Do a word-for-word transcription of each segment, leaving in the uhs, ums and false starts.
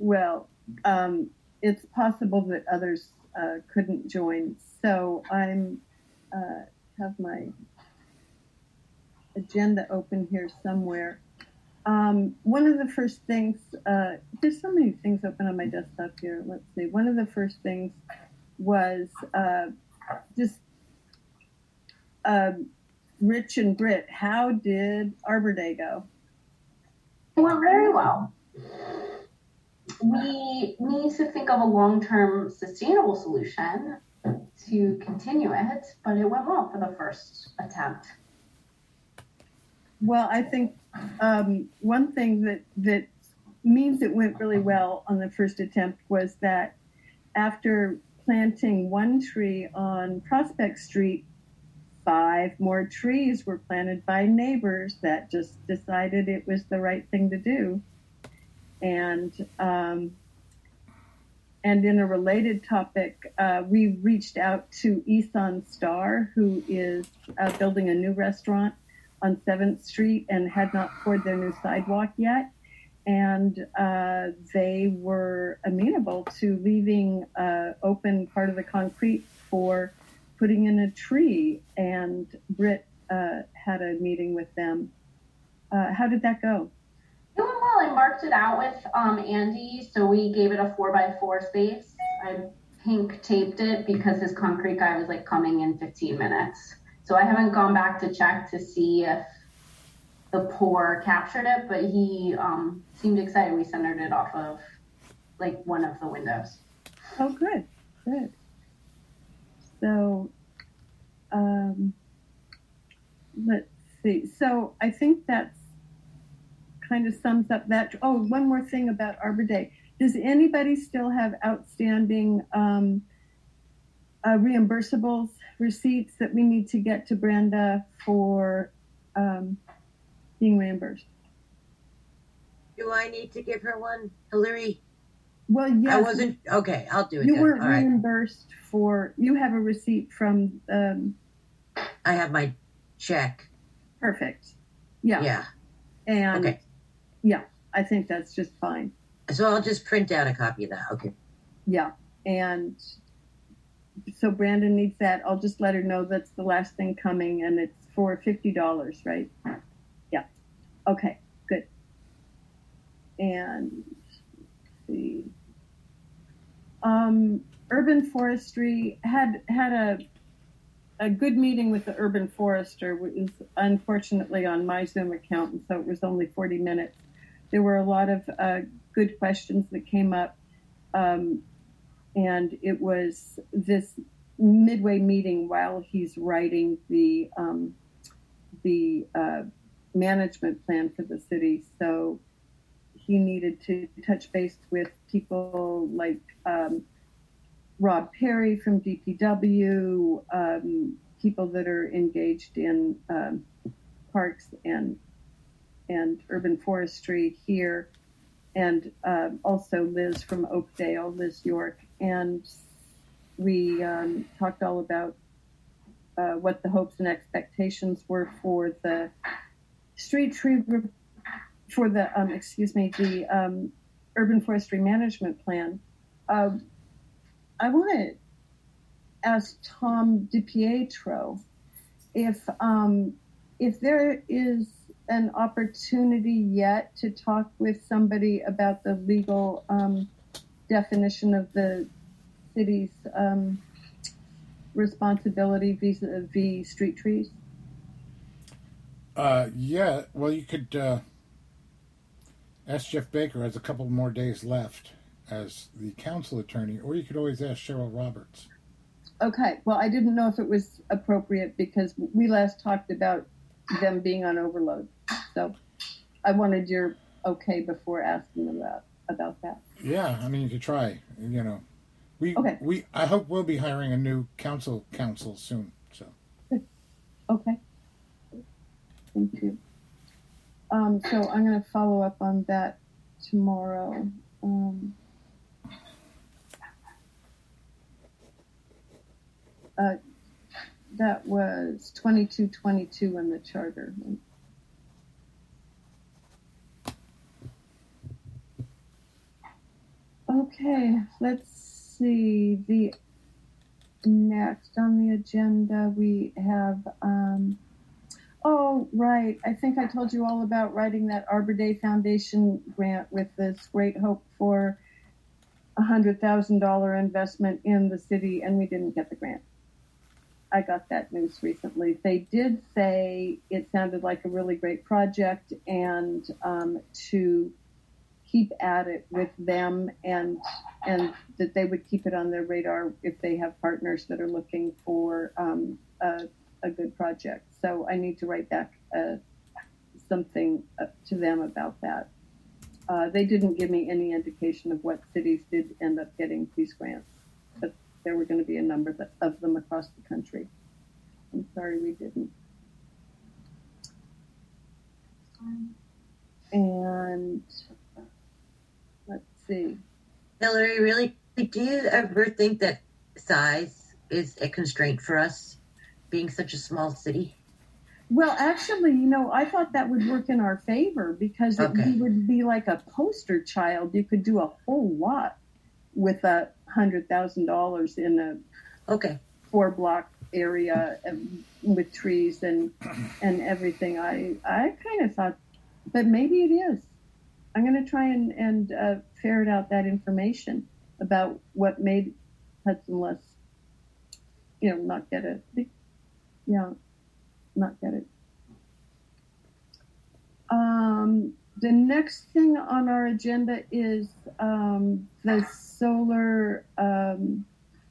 well, um, it's possible that others uh, couldn't join. So I'm uh, have my agenda open here somewhere. Um, one of the first things, uh, there's so many things open on my desktop here. Let's see. One of the first things was uh, just uh, Rich and Britt. How did Arbor Day go? It went very well. We need to think of a long-term sustainable solution to continue it, but it went well for the first attempt. Well, I think um, one thing that, that means it went really well on the first attempt was that after planting one tree on Prospect Street, five more trees were planted by neighbors that just decided it was the right thing to do. And um, and in a related topic, uh, we reached out to Isan Star, who is uh, building a new restaurant on seventh Street and had not poured their new sidewalk yet. And uh, they were amenable to leaving uh, open part of the concrete for putting in a tree. And Britt uh, had a meeting with them. Uh, how did that go? It went well. I marked it out with um, Andy, so we gave it a four by four space. I pink taped it because his concrete guy was like coming in fifteen minutes. So I haven't gone back to check to see if the pour captured it, but he um, seemed excited. We centered it off of like one of the windows. Oh, good, good. So, um, let's see. So I think that's kind of sums up that. Oh, one more thing about Arbor Day. Does anybody still have outstanding um, uh, reimbursables, receipts that we need to get to Brenda for um, being reimbursed? Do I need to give her one, Hillary? Well, yes. I wasn't, okay, I'll do it. You then. weren't All right. reimbursed for, you have a receipt from, um, I have my check. perfect. Yeah. Yeah. And Okay. yeah, I think that's just fine. So I'll just print out a copy of that. Okay. Yeah. And so Brandon needs that. I'll just let her know that's the last thing coming, and it's for fifty dollars, right? Yeah. Okay, good. And let's see. Um, Urban Forestry had had a a good meeting with the urban forester, which is unfortunately on my Zoom account, and so it was only forty minutes. There were a lot of uh, good questions that came up, um, and it was this midway meeting while he's writing the um, the uh, management plan for the city. So he needed to touch base with people like um, Rob Perry from D P W, um, people that are engaged in um, parks and and urban forestry here, and uh, also Liz from Oakdale, Liz York. And we um, talked all about uh, what the hopes and expectations were for the street tree, for the, um, excuse me, the um, urban forestry management plan. Uh, I want to ask Tom DiPietro if um, if there is an opportunity yet to talk with somebody about the legal um, definition of the city's um, responsibility vis-a-vis street trees. Uh, yeah, well, you could uh, ask Jeff Baker. Has a couple more days left as the council attorney, or you could always ask Cheryl Roberts. Okay, well, I didn't know if it was appropriate because we last talked about them being on overload. So I wanted your okay before asking about about that. Yeah, I mean, you could try. You know, we okay. we I hope we'll be hiring a new council council soon. So good. Okay. Thank you. Um, so I'm going to follow up on that tomorrow. Um, uh, that was twenty-two twenty-two in the charter. Okay, let's see. The next on the agenda we have. Um, oh, right. I think I told you all about writing that Arbor Day Foundation grant with this great hope for a hundred thousand dollar investment in the city, and we didn't get the grant. I got that news recently. They did say it sounded like a really great project, and um, to keep at it with them, and and that they would keep it on their radar if they have partners that are looking for um, a, a good project. So I need to write back uh, something uh, to them about that. Uh, they didn't give me any indication of what cities did end up getting these grants, but there were going to be a number of them across the country. I'm sorry we didn't. And let's see. Hillary, really, do you ever think that size is a constraint for us, being such a small city? Well, actually, you know, I thought that would work in our favor because it, Okay. we would be like a poster child. You could do a whole lot with a hundred thousand dollars in a Okay. four block area and with trees and and everything. I I kind of thought, but maybe it is. I'm going to try and and uh, ferret out that information about what made Hudson less, you know, not get it. Yeah, not get it. Um, the next thing on our agenda is um, the solar um,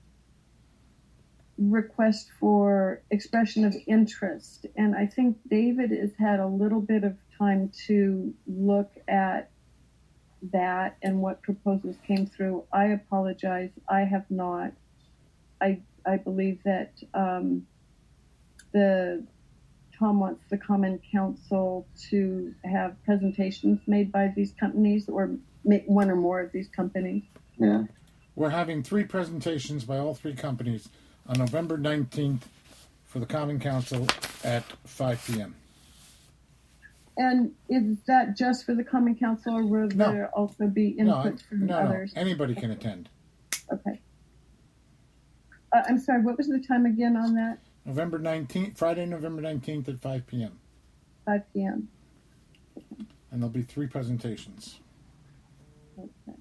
request for expression of interest. And I think David has had a little bit of time to look at that and what proposals came through. I apologize. I have not. I I believe that um, the Tom wants the Common Council to have presentations made by these companies or make one or more of these companies. Yeah. We're having three presentations by all three companies on November nineteenth for the Common Council at five p.m. And is that just for the Common Council, or will No. there also be No, input from no, others? no. Anybody can attend. Okay. Uh, I'm sorry, what was the time again on that? November nineteenth, Friday, November nineteenth at five p.m. five p.m. And there'll be three presentations. Okay.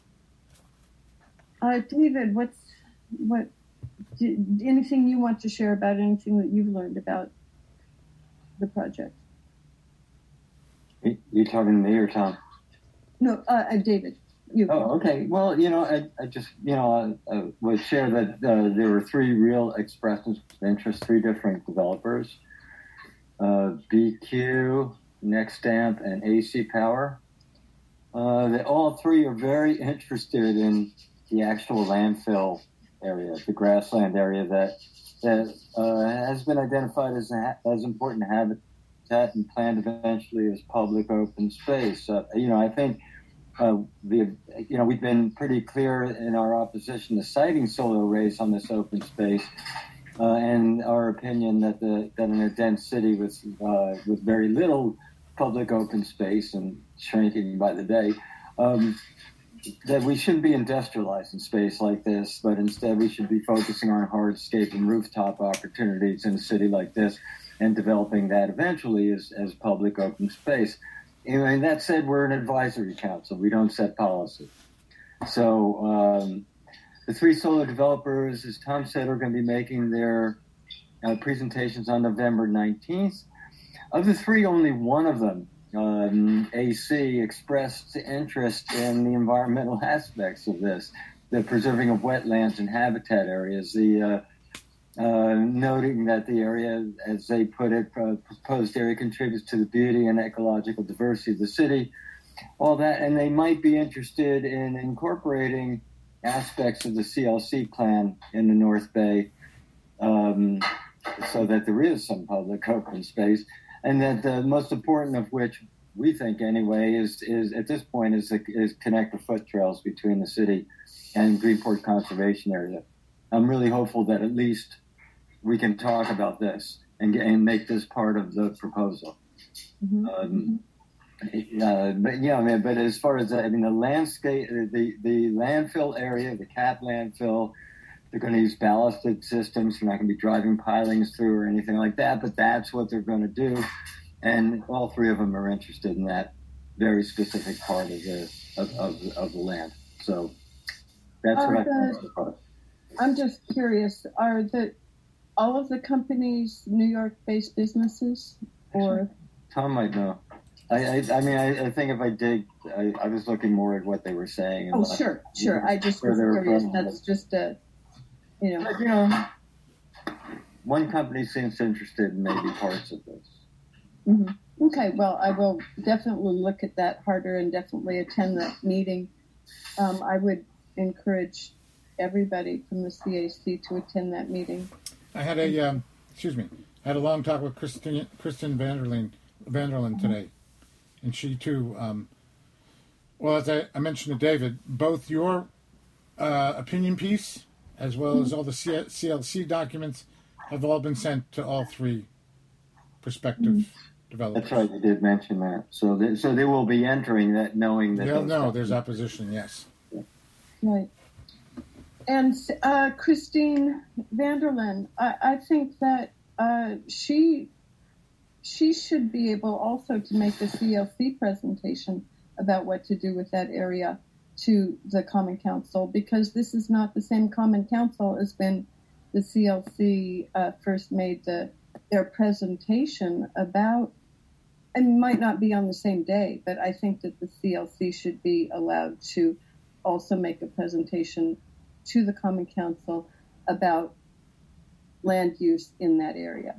Uh, David, what's what? Do, anything you want to share about anything that you've learned about the project? You, you talking to me or Tom? No, uh, uh, David. You. Oh, okay. Well, you know, I, I just, you know, I, I would share that uh, there were three real expressions of interest, three different developers, uh, B Q, Nextamp, and A C Power. Uh, they all three are very interested in the actual landfill area, the grassland area that that uh, has been identified as a, as important habitat and planned eventually as public open space. Uh, you know, I think. Uh, the, you know, we've been pretty clear in our opposition to siting solar arrays on this open space, uh, and our opinion that the that in a dense city with uh, with very little public open space and shrinking by the day, um, that we shouldn't be industrializing space like this, but instead we should be focusing on hardscape and rooftop opportunities in a city like this, and developing that eventually as as public open space. And that said, we're an advisory council. We don't set policy. So um, the three solar developers, as Tom said, are going to be making their uh, presentations on November nineteenth. Of the three, only one of them, um, A C, expressed interest in the environmental aspects of this, the preserving of wetlands and habitat areas, the uh, Uh, noting that the area, as they put it, uh, proposed area contributes to the beauty and ecological diversity of the city, all that, and they might be interested in incorporating aspects of the C L C plan in the North Bay, um, so that there is some public open space, and that the most important of which, we think anyway, is is at this point is is connect the foot trails between the city and Greenport Conservation Area. I'm really hopeful that at least we can talk about this and, get, and make this part of the proposal. Mm-hmm. Um, Uh, but yeah, I mean, but as far as I mean, the landscape, the the landfill area, the cat landfill, they're going to use ballasted systems. They're not going to be driving pilings through or anything like that. But that's what they're going to do, and all three of them are interested in that very specific part of the of of, of the land. So that's Are what I the- think so far. I'm just curious, are the all of the companies New York-based businesses, or Tom might know. I, I, I mean, I, I think if I dig, I, I was looking more at what they were saying. and oh, what- sure, sure. I just Where was they were curious. from. That's just a, you know, But, you know, one company seems interested in maybe parts of this. mhm. Okay. Well, I will definitely look at that harder and definitely attend that meeting. Um, I would encourage everybody from the C A C to attend that meeting. I had a um, excuse me. I had a long talk with Kristen Kristen Vanderlyn Vanderlyn today, and she too. Um, well, as I, I mentioned to David, both your uh, opinion piece as well as all the C L C documents have all been sent to all three prospective developers. That's right, you did mention that. So they, so they will be entering that knowing that. They'll those know companies- there's opposition. Yes. Right. And uh, Christine Vanderlyn, I, I think that uh, she she should be able also to make a C L C presentation about what to do with that area to the Common Council, because this is not the same Common Council as when the C L C uh, first made the, their presentation about, and might not be on the same day, but I think that the C L C should be allowed to also make a presentation to the Common Council about land use in that area.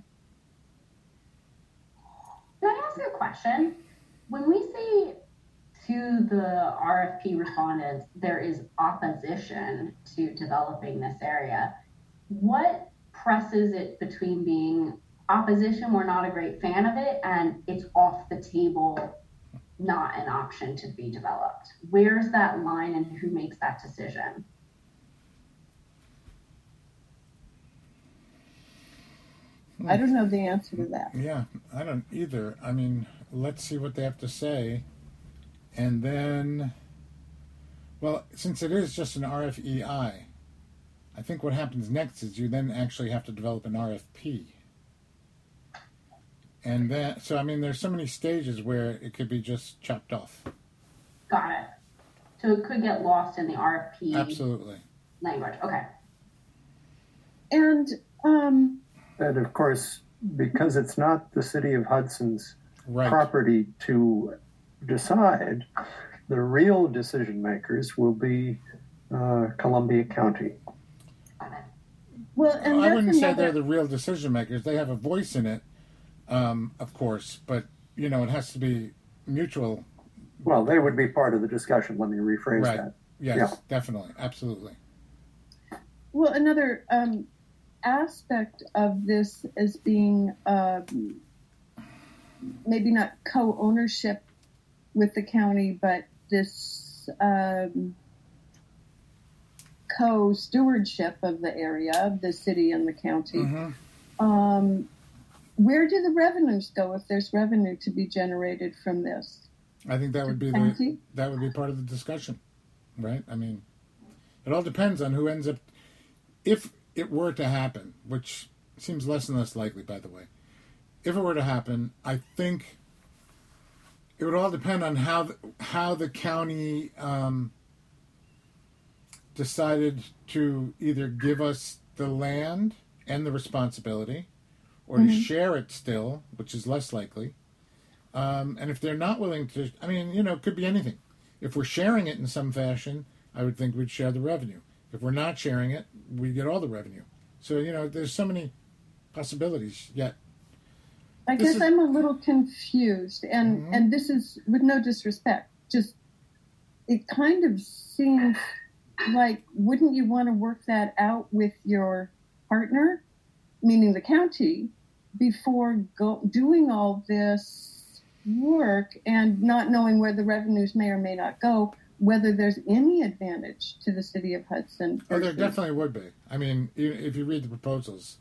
Can I ask a question? When we say to the R F P respondents there is opposition to developing this area, what presses it between being opposition, we're not a great fan of it, and it's off the table, not an option to be developed? Where's that line and who makes that decision? I don't know the answer to that. Yeah, I don't either. I mean, let's see what they have to say. And then, well, since it is just an R F E I, I think what happens next is you then actually have to develop an R F P. And then, so I mean, there's so many stages where it could be just chopped off. Got it. So it could get lost in the R F P Absolutely. language. Okay. And um, And of course, because it's not the city of Hudson's Right. property to decide, the real decision makers will be uh, Columbia County. well, and I that's wouldn't say another- they're the real decision makers. They have a voice in it, um, of course, but, you know, it has to be mutual. Well, they would be part of the discussion. Let me rephrase Right. that. Yes, Yeah. definitely. Absolutely. Well, another um, aspect of this as being um, maybe not co-ownership with the county, but this um, co-stewardship of the area, of the city and the county. Mm-hmm. Um, where do the revenues go if there's revenue to be generated from this? I think that would be the County? that would be part of the discussion, right? I mean, it all depends on who ends up. If it were to happen, which seems less and less likely, by the way, if it were to happen, I think it would all depend on how the, how the county um, decided to either give us the land and the responsibility, or to share it still, which is less likely. Um, and if they're not willing to, I mean, you know, it could be anything. If we're sharing it in some fashion, I would think we'd share the revenue. If we're not sharing it, we get all the revenue. So, you know, there's so many possibilities yet. I This guess is- I'm a little confused, and Mhm. and this is with no disrespect. Just it kind of seems like, wouldn't you want to work that out with your partner, meaning the county, before go, doing all this work and not knowing where the revenues may or may not go, whether there's any advantage to the city of Hudson? Oh, there versus- definitely would be. I mean, e- if you read the proposals,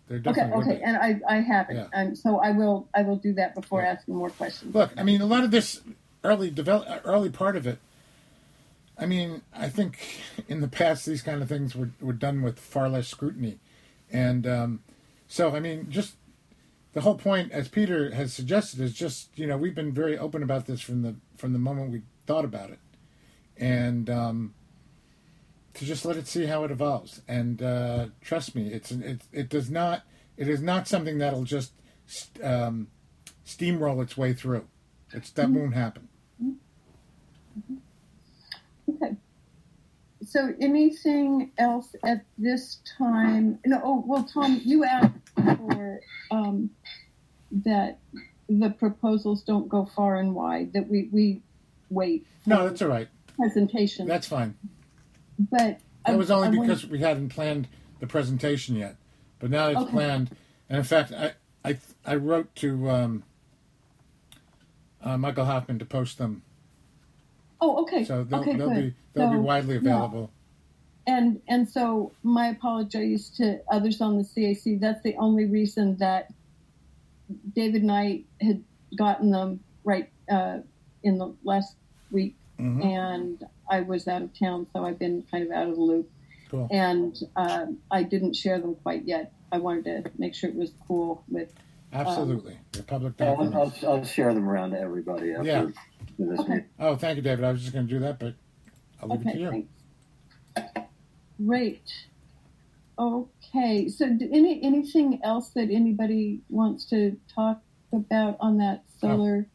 There Okay, definitely would okay, be. and I, I haven't, Yeah. and so I will, I will do that before Yeah. asking more questions. Look, I mean, a lot of this early develop, early part of it. I mean, I think in the past these kind of things were were done with far less scrutiny, and um, so I mean, just the whole point, as Peter has suggested, is just you know we've been very open about this from the from the moment we thought about it, and um, to just let it see how it evolves. And uh, trust me, it's it it does not it is not something that'll just um, steamroll its way through. It's that Mm-hmm. won't happen. Mm-hmm. Okay. So anything else at this time? No. Oh, well, Tom, you asked for um, that the proposals don't go far and wide. That we we wait. No, that's all right. Presentation. That's fine. But That was only I, I because want, we hadn't planned the presentation yet, but now it's Okay. planned. And in fact, I I, I wrote to um, uh, Michael Hoffman to post them, oh, okay. so they'll, okay, they'll good. be they'll be So, widely yeah. available. And and so my apologies to others on the C A C. That's the only reason that David and I had gotten them right uh, in the last week, Mhm. and I was out of town, so I've been kind of out of the loop. Cool. And um, I didn't share them quite yet. I wanted to make sure it was cool with. Absolutely, they're public I'll, documents. I'll, I'll share them around to everybody after Yeah. this Okay. meeting. Oh, thank you, David. I was just going to do that, but I'll leave it to Okay, you. thanks. Great. Okay, so d- any anything else that anybody wants to talk about on that solar?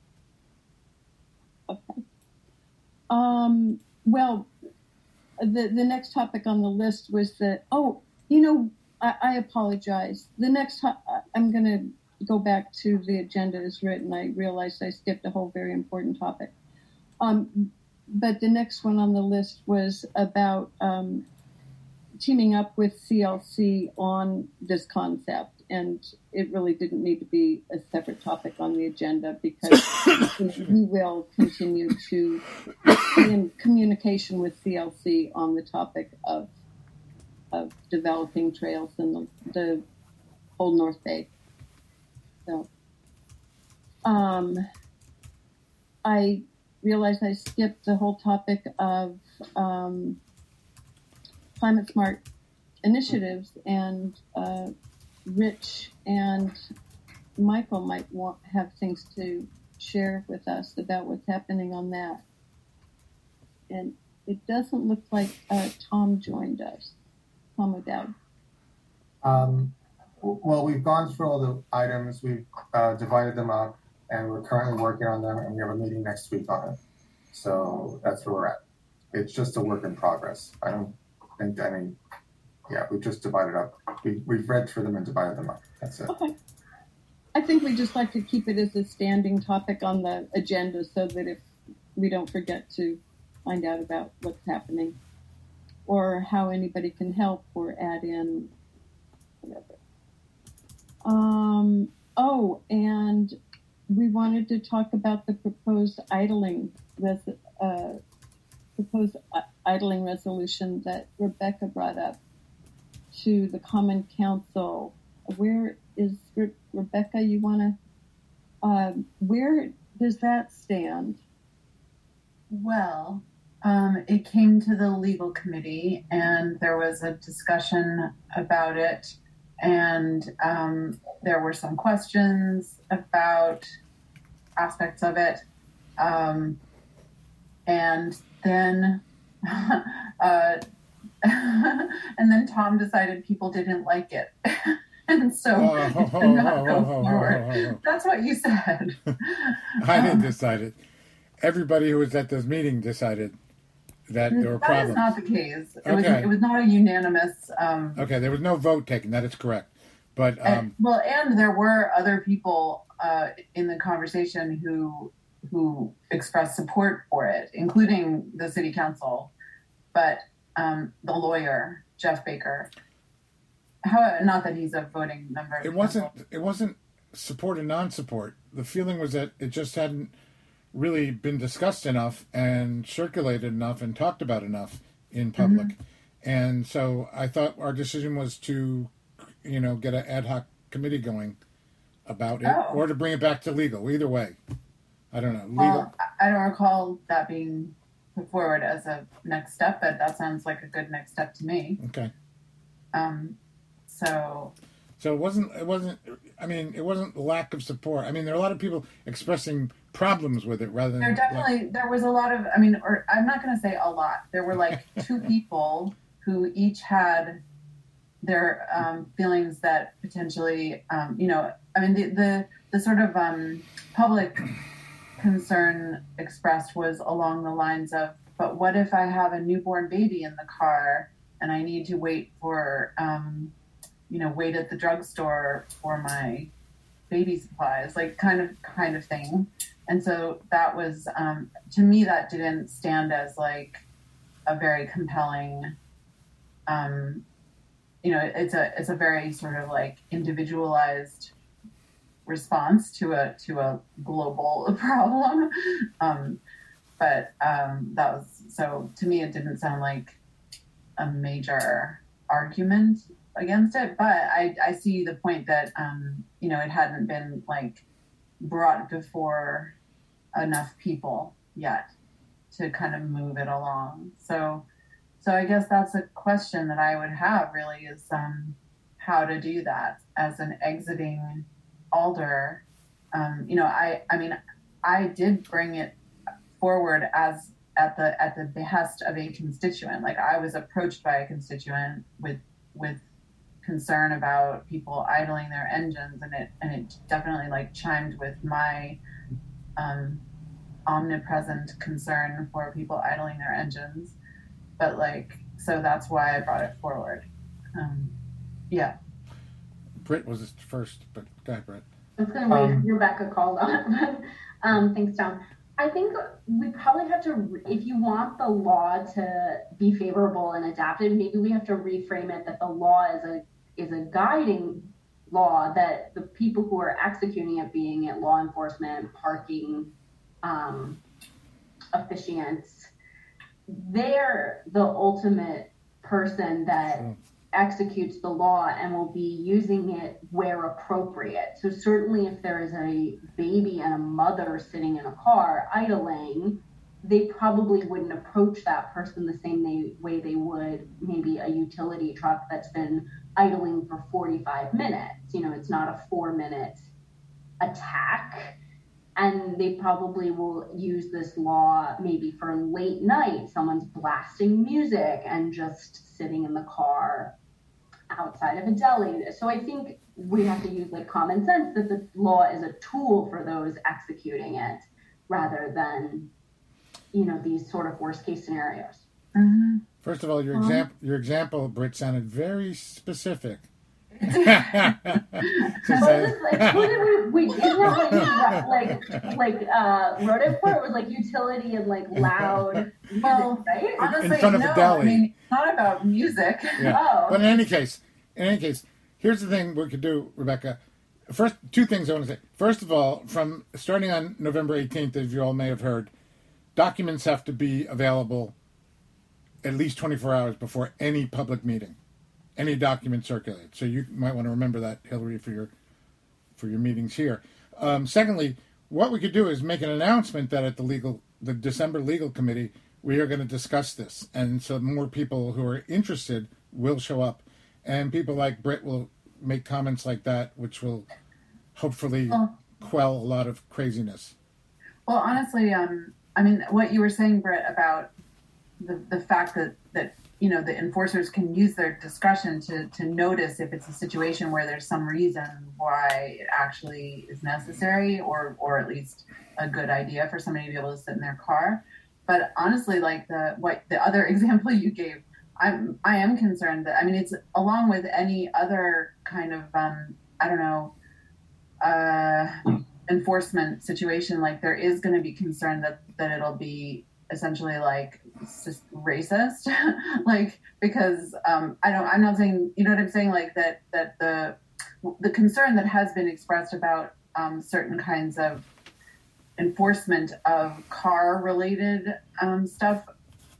Okay. Um. Well, the the next topic on the list was the oh, you know, I, I apologize. The next to- I'm going to go back to the agenda as written. I realized I skipped a whole very important topic. Um, but the next one on the list was about um, teaming up with C L C on this concept, and it really didn't need to be a separate topic on the agenda because we will continue to be in communication with C L C on the topic of of developing trails in the, the Old North Bay. So, um, I realized I skipped the whole topic of um, climate smart initiatives, and uh, Rich and Michael might want have things to share with us about what's happening on that. And it doesn't look like uh, Tom joined us. Tom O'Dowd. Um, w- well, we've gone through all the items, we've uh, divided them up, and we're currently working on them, and we have a meeting next week on it. So that's where we're at. It's just a work in progress. I don't think, I mean, yeah, we just divided up. We, we've read through them and divided them up. That's it. Okay. I think we just like to keep it as a standing topic on the agenda so that if we don't forget to find out about what's happening or how anybody can help or add in whatever. Um, oh, and we wanted to talk about the proposed idling res- uh, proposed uh, idling resolution that Rebecca brought up to the Common Council. Where is Re- Rebecca? You want to? Um, where does that stand? Well, um, it came to the legal committee, and there was a discussion about it, and um, there were some questions about aspects of it, um, and then uh, and then Tom decided people didn't like it. And so Oh, it ho, ho, did not ho, go ho, ho, forward. ho, ho, ho. That's what you said. I didn't decide it. Everybody who was at this meeting decided that there were That problems. is not the case. It was Okay. it was not a unanimous. Um, Okay, there was no vote taken. That is correct. But and- um, well, and there were other people uh, in the conversation who who expressed support for it, including the city council, but um, the lawyer Jeff Baker. How, not that he's a voting member. of it the wasn't. council. It wasn't support and non-support. The feeling was that it just hadn't really been discussed enough and circulated enough and talked about enough in public. And so I thought our decision was to you know, get an ad hoc committee going about it, Oh. or to bring it back to legal. Either way, I don't know. Legal. Well, I don't recall that being put forward as a next step, but that sounds like a good next step to me. Okay. Um, so So it wasn't. It wasn't. I mean, it wasn't lack of support. I mean, there are a lot of people expressing problems with it rather than. there definitely there was a lot of. I mean, or I'm not going to say a lot. There were like two people who each had their um, feelings that potentially, um, you know, I mean, the the, the sort of um, public concern expressed was along the lines of, but what if I have a newborn baby in the car and I need to wait for, um, you know, wait at the drugstore for my baby supplies, like kind of kind of thing. And so that was, um, to me, that didn't stand as like a very compelling, um, you know, it's a it's a very sort of like individualized response to a to a global problem. Um, but um, that was, so to me, it didn't sound like a major argument against it. But I, I see the point that, um, you know, it hadn't been like brought before enough people yet to kind of move it along. So, so I guess that's a question that I would have really is um, how to do that as an exiting alder. Um, you know, I, I mean, I did bring it forward as at the at the behest of a constituent. Like I was approached by a constituent with with concern about people idling their engines, and it and it definitely like chimed with my um, omnipresent concern for people idling their engines. But like, so that's why I brought it forward. Um, yeah. Britt was first, but go ahead, Britt. I was going to wait Um, for Rebecca called on. um, thanks, Tom. I think we probably have to, if you want the law to be favorable and adapted, maybe we have to reframe it that the law is a is a guiding law, that the people who are executing it, being it law enforcement, parking um, officiants, they're the ultimate person that Sure. executes the law and will be using it where appropriate. So certainly if there is a baby and a mother sitting in a car idling, they probably wouldn't approach that person the same they, way they would maybe a utility truck that's been idling for forty-five minutes. You know, it's not a four minute attack. And they probably will use this law maybe for late night. Someone's blasting music and just sitting in the car outside of a deli. So I think we have to use like common sense that the law is a tool for those executing it rather than, you know, these sort of worst case scenarios. Mm-hmm. First of all, your Um, example, your example, Britt, sounded very specific. Just But say- it was like, who did we, we did have like, ru- like, like, uh, wrote it for, it was like utility and like loud music, Well, right? honestly, front of a no, deli. I mean, it's not about music. Yeah. Oh. But in any case, in any case, here's the thing we could do, Rebecca. First, two things I want to say. First of all, from starting on November eighteenth, as you all may have heard, documents have to be available at least twenty-four hours before any public meeting, any document circulated. So you might want to remember that, Hillary, for your for your meetings here. Um, secondly, what we could do is make an announcement that at the legal, the December legal committee, we are going to discuss this, and so more people who are interested will show up, and people like Britt will make comments like that, which will hopefully Well- quell a lot of craziness. Well, honestly, um, I mean, what you were saying, Britt, about the, the fact that, that, you know, the enforcers can use their discretion to, to notice if it's a situation where there's some reason why it actually is necessary or, or at least a good idea for somebody to be able to sit in their car. But honestly, like the, what the other example you gave, I'm, I am concerned that, I mean, it's along with any other kind of, um, I don't know, uh, enforcement situation, like there is going to be concern that, that it'll be essentially like just racist, like, because, um, I don't, I'm not saying, you know what I'm saying? Like that, that the, the concern that has been expressed about, um, certain kinds of enforcement of car related, um, stuff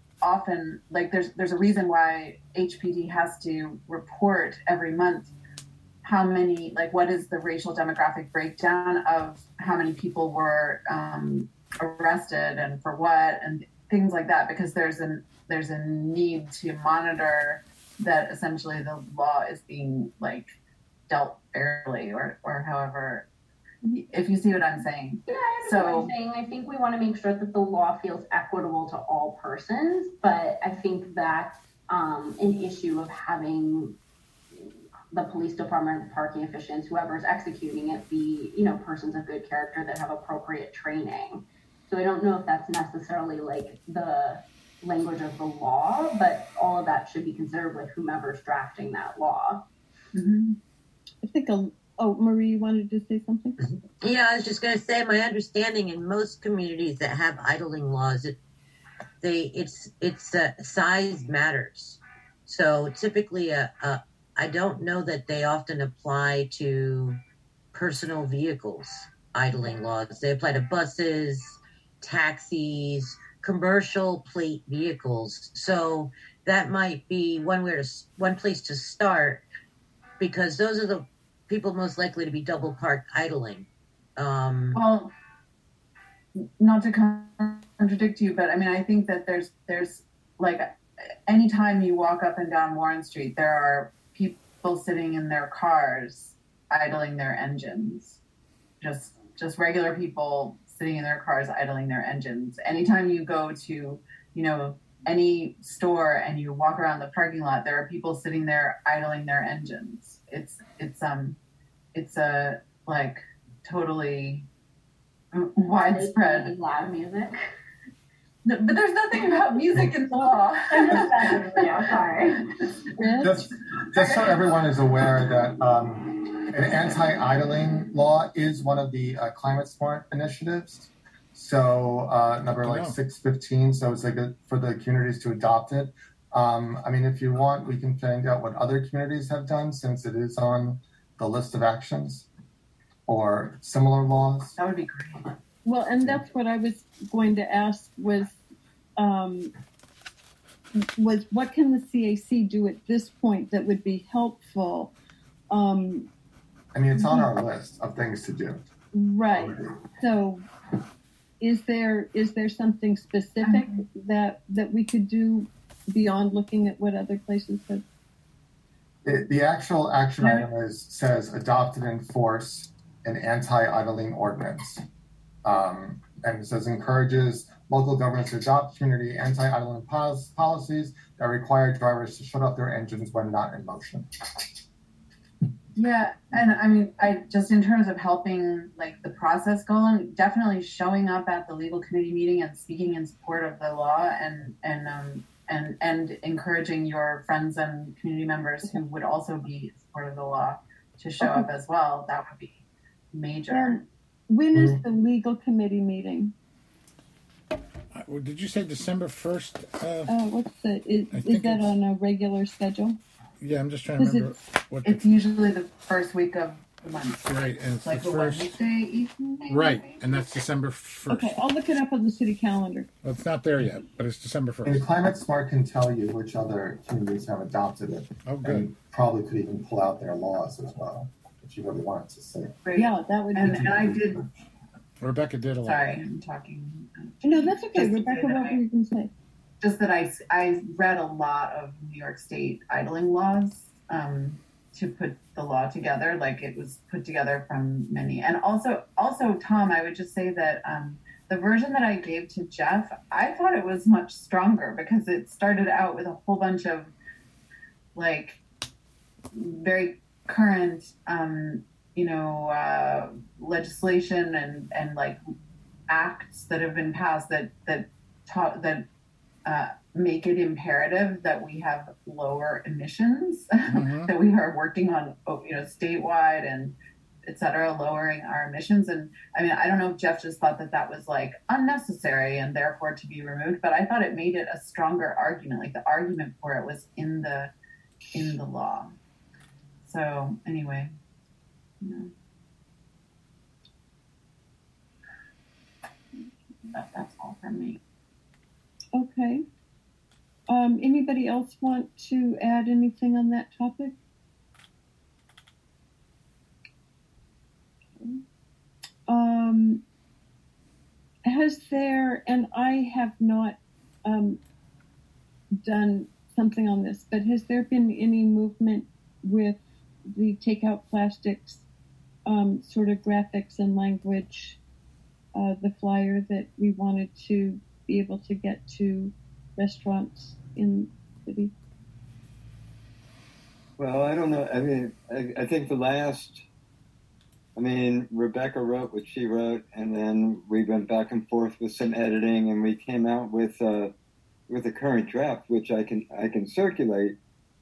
often, like there's, there's a reason why H P D has to report every month how many, like, what is the racial demographic breakdown of how many people were um, arrested and for what, and things like that, because there's an there's a need to monitor that essentially the law is being like dealt fairly, or or however, if you see what I'm saying. Yeah, I so, what I'm saying. I think we want to make sure that the law feels equitable to all persons, but I think that's um, an issue of having the police department, the parking officials, whoever's executing it, be, you know, persons of good character that have appropriate training. So I don't know if that's necessarily like the language of the law, but all of that should be considered with whomever's drafting that law. Mm-hmm. I think, a, oh, Marie, you wanted to say something? Yeah, I was just going to say, my understanding in most communities that have idling laws, it, they it's it's uh, size matters. So typically, a, a I don't know that they often apply to personal vehicles, idling laws. They apply to buses, taxis, commercial plate vehicles. So that might be one where to, one place to start, because those are the people most likely to be double parked idling. Um, well, not to contradict you, but I mean, I think that there's there's like anytime you walk up and down Warren Street, there are people sitting in their cars idling their engines. Just just regular people sitting in their cars idling their engines. Anytime you go to, you know, any store and you walk around the parking lot, there are people sitting there idling their engines. It's it's um it's a like totally widespread. Loud music. No, but there's nothing about music in the law. Yeah, sorry. Just, just so everyone is aware that um, an anti-idling law is one of the uh, climate smart initiatives. So uh, number like six fifteen. So it's like a, for the communities to adopt it. Um, I mean, if you want, we can find out what other communities have done, since it is on the list of actions or similar laws. That would be great. Well, and that's what I was going to ask was, um, was what can the C A C do at this point that would be helpful? Um, I mean, it's on our list of things to do. Right. So, is there is there something specific that that we could do beyond looking at what other places have? The, the actual action item is says adopt and enforce an anti-idling ordinance. Um, and it says encourages local governments to adopt community anti-idling pol- policies that require drivers to shut off their engines when not in motion. Yeah, and I mean, I just in terms of helping like the process go on, definitely showing up at the legal committee meeting and speaking in support of the law, and and um, and and encouraging your friends and community members who would also be in support of the law to show Okay. up as well. That would be major. And when is the legal committee meeting? Uh, Did you say December first? Uh, Uh, what's the is, I is think that it's- on a regular schedule? yeah, I'm just trying to Is remember what It's the, usually the first week of the month, right, and it's like the the first, Wednesday evening. right, and that's December first. Okay, I'll look it up on the city calendar. Well, it's not there yet, but it's December And first. Climate Smart can tell you which other communities have adopted it, Oh, good. and probably could even pull out their laws as well, if you really wanted to see. Great. Yeah, that would And be. and I did. Rebecca did a lot. Sorry, I'm talking. No, that's okay, Just to Rebecca. say that What I- were you going to say? Just that I, I read a lot of New York State idling laws um, to put the law together. Like it was put together from many. And also, also Tom, I would just say that um, the version that I gave to Jeff, I thought it was much stronger because it started out with a whole bunch of like very current, um, you know, uh, legislation and, and like acts that have been passed that, that taught that uh, make it imperative that we have lower emissions, Mhm. that we are working on, you know, statewide and et cetera, lowering our emissions. And I mean, I don't know if Jeff just thought that that was like unnecessary and therefore to be removed, but I thought it made it a stronger argument. Like the argument for it was in the, in the law. So anyway, you know. That, that's all from me. Okay. Um, anybody else want to add anything on that topic? um, has there, and I have not um, done something on this, but has there been any movement with the Takeout Plastics um, sort of graphics and language, uh, the flyer that we wanted to be able to get to restaurants in the city? Well, I don't know. I mean, I, I think the last, I mean, Rebecca wrote what she wrote, and then we went back and forth with some editing, and we came out with uh, with a current draft, which I can I can circulate.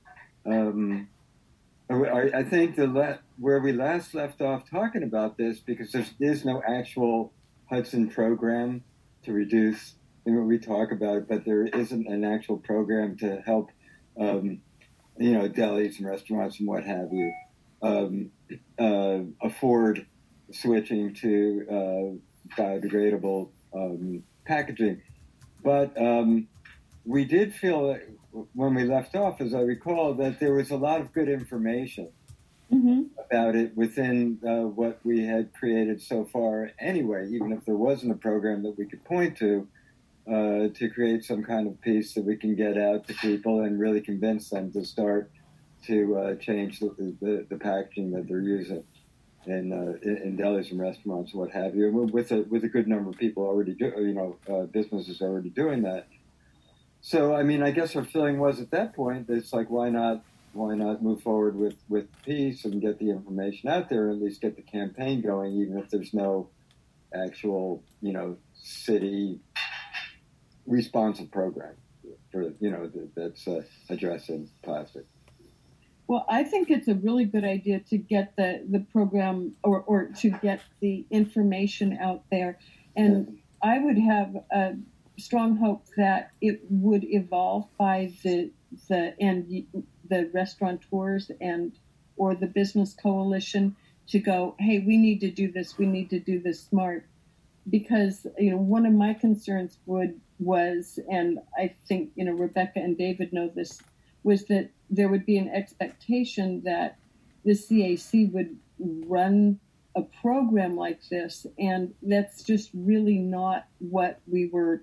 Um, I, I think the la- where we last left off talking about this, because there is no actual Hudson program to reduce. You know, we talk about it, but there isn't an actual program to help. Um, you know, delis and restaurants and what have you, um, uh, afford switching to uh, biodegradable um, packaging. But um, we did feel that when we left off, as I recall, that there was a lot of good information mm-hmm. about it within uh, what we had created so far anyway, even if there wasn't a program that we could point to. Uh, to create some kind of piece that we can get out to people and really convince them to start to uh, change the, the, the packaging that they're using in, uh, in in delis and restaurants, what have you. With a with a good number of people already, do, you know, uh, businesses already doing that. So, I mean, I guess our feeling was at that point, it's like, why not why not move forward with with peace and get the information out there, and at least get the campaign going, even if there's no actual, you know, city responsive program for, you know, that's uh, addressing plastic. Well, I think it's a really good idea to get the, the program or, or to get the information out there. And yeah. I would have a strong hope that it would evolve by the the and the restaurateurs and or the business coalition to go, hey, we need to do this, we need to do this smart. Because, you know, one of my concerns would was, and I think, you know, Rebecca and David know this, was that there would be an expectation that the C A C would run a program like this, and that's just really not what we were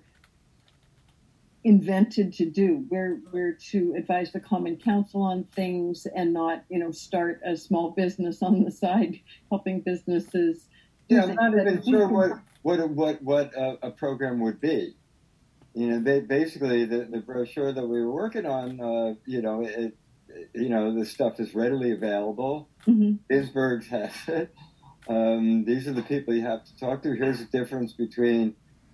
invented to do. We're we're to advise the Common Council on things and not, you know, start a small business on the side helping businesses. Yeah, I'm not even sure what what what what a, a program would be. You know, they, basically the, the brochure that we were working on, uh, you know, it, you know, the stuff is readily available. Mm-hmm. Isberg's has it. Um, these are the people you have to talk to. Here's the difference between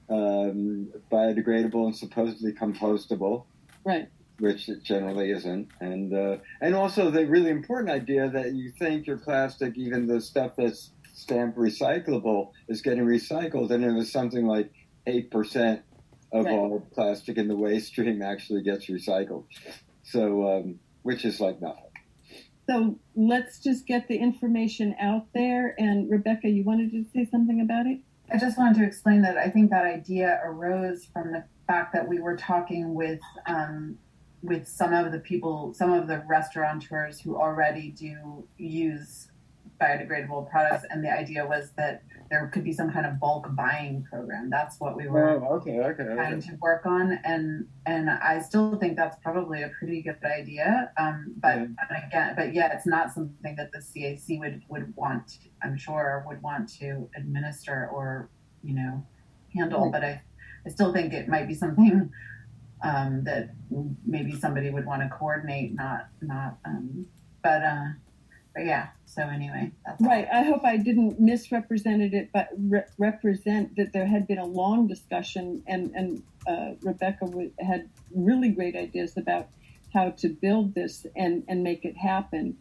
um, biodegradable and supposedly compostable, right? Which it generally isn't, and uh, and also the really important idea that you think your plastic, even the stuff that's stamped recyclable, is getting recycled, and it was something like eight percent. Of right. all plastic in the waste stream actually gets recycled. So, um, which is like nothing. So let's just get the information out there. And Rebecca, you wanted to say something about it? I just wanted to explain that I think that idea arose from the fact that we were talking with um, with some of the people, some of the restaurateurs who already do use biodegradable products, and the idea was that there could be some kind of bulk buying program. That's what we were oh, okay, okay, trying okay. to work on, and and I still think that's probably a pretty good idea. Um, but yeah. and again, but yeah, it's not something that the C A C would would want. I'm sure would want to administer or you know handle. Right. But I I still think it might be something um, that maybe somebody would want to coordinate. Not not. Um, but. Uh, But yeah, so anyway. That's right. I hope I didn't misrepresent it, but re- represent that there had been a long discussion, and, and uh, Rebecca w- had really great ideas about how to build this and, and make it happen.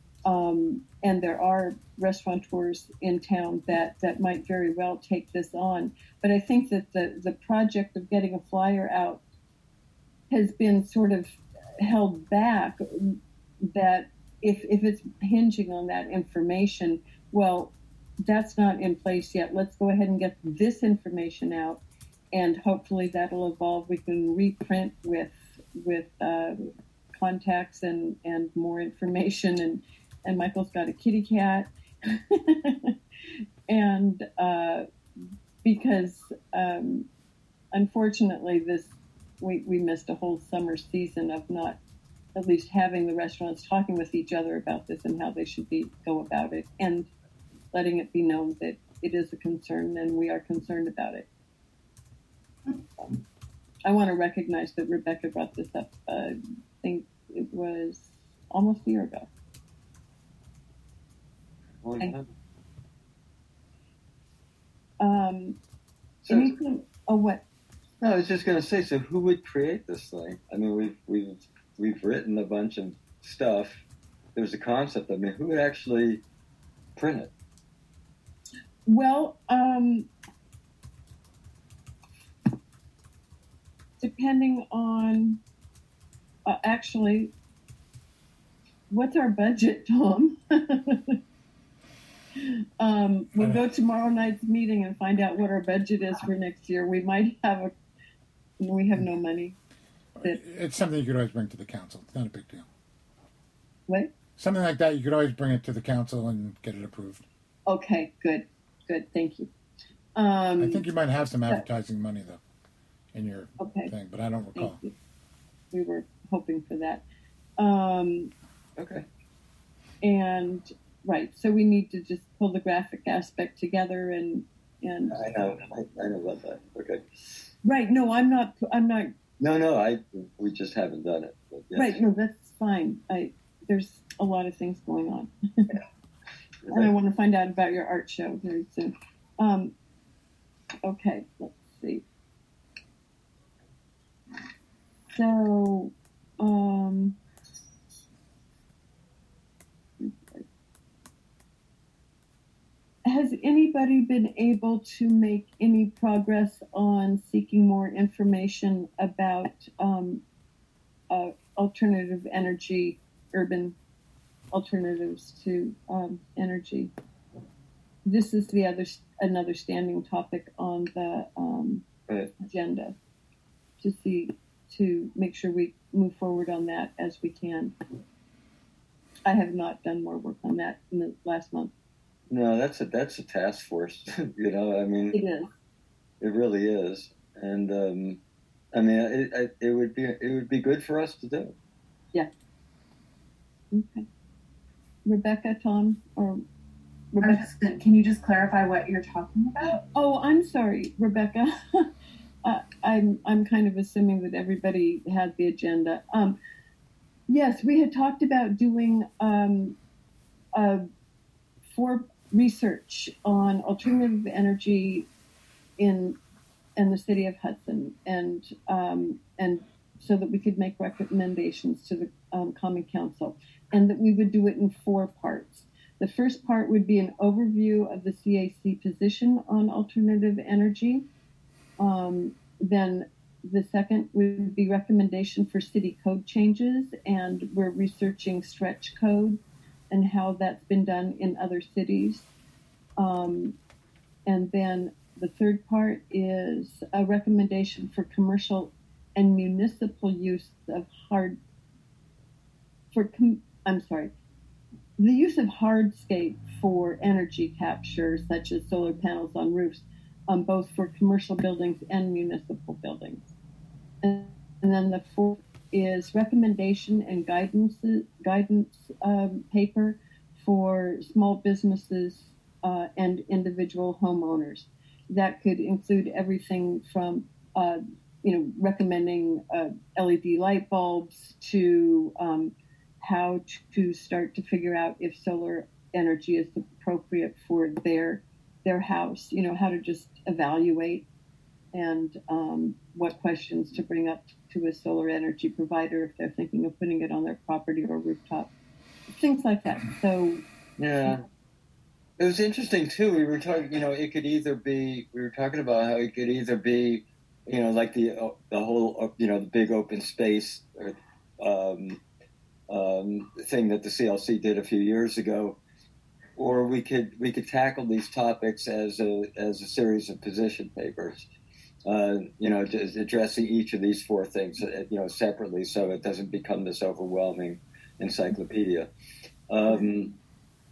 Um, and there are restaurateurs in town that, that might very well take this on. But I think that the, the project of getting a flyer out has been sort of held back, that If if it's hinging on that information, well, that's not in place yet. Let's go ahead and get this information out, and hopefully that'll evolve. We can reprint with with uh, contacts and, and more information. And, and Michael's got a kitty cat, and uh, because um, unfortunately this we, we missed a whole summer season of not at least having the restaurants talking with each other about this and how they should be go about it, and letting it be known that it is a concern and we are concerned about it. Um, I want to recognize that Rebecca brought this up. Uh, I think it was almost a year ago. Okay. Um, So- anything? Oh, what? No, I was just going to say. So, who would create this thing? I mean, we've we've we've written a bunch of stuff. There's a concept. I mean, who would actually print it? Well, um, depending on uh, actually, what's our budget, Tom? um, we'll go tomorrow night's meeting and find out what our budget is for next year. We might have a, we have no money. That, It's something you could always bring to the council. It's not a big deal. what? Something like that, you could always bring it to the council and get it approved. Okay, good, good, thank you. Um, I think you might have some advertising money, though, in your okay, thing, but I don't recall. thank you. We were hoping for that. Um, Okay. and right, so we need to just pull the graphic aspect together and and I know. I, I know about that. Okay. right. No, I'm not. I'm not. No, no. I we just haven't done it. But yes. Right. No, that's fine. I there's a lot of things going on, and I want to find out about your art show very soon. Um, okay, let's see. So, um, has anybody been able to make any progress on seeking more information about um, uh, alternative energy, urban alternatives to um, energy? This is the other another standing topic on the um, Right. agenda to see to make sure we move forward on that as we can. I have not done more work on that in the last month. No, that's a that's a task force. you know, I mean, It is. it really is, and um, I mean, it, it it would be it would be good for us to do. Okay. Rebecca, Tom, or I was Rebecca? just gonna- Can you just clarify what you're talking about? Oh, I'm sorry, Rebecca. uh, I'm I'm kind of assuming that everybody had the agenda. Um, yes, we had talked about doing um, uh, for research on alternative energy in in the city of Hudson, and um, and so that we could make recommendations to the um, Common Council, and that we would do it in four parts. The first part would be an overview of the C A C position on alternative energy. Um, then the second would be recommendation for city code changes, and we're researching stretch code and how that's been done in other cities. Um, and then the third part is a recommendation for commercial and municipal use of hard, for, com, I'm sorry, the use of hardscape for energy capture, such as solar panels on roofs, um, both for commercial buildings and municipal buildings. And, and then the fourth is recommendation and guidance guidance um, paper for small businesses uh, and individual homeowners. That could include everything from uh, you know recommending uh, L E D light bulbs to um, how to start to figure out if solar energy is appropriate for their their house. You know how to just evaluate and um, what questions to bring up to a solar energy provider if they're thinking of putting it on their property or rooftop, things like that. So Yeah. It was interesting too. We were talking, you know, it could either be, we were talking about how it could either be, you know, like the uh, the whole, uh, you know, the big open space or, um, um, thing that the C L C did a few years ago, or we could we could tackle these topics as a as a series of position papers. Uh, you know, just addressing each of these four things, uh, you know, separately, so it doesn't become this overwhelming encyclopedia. Um,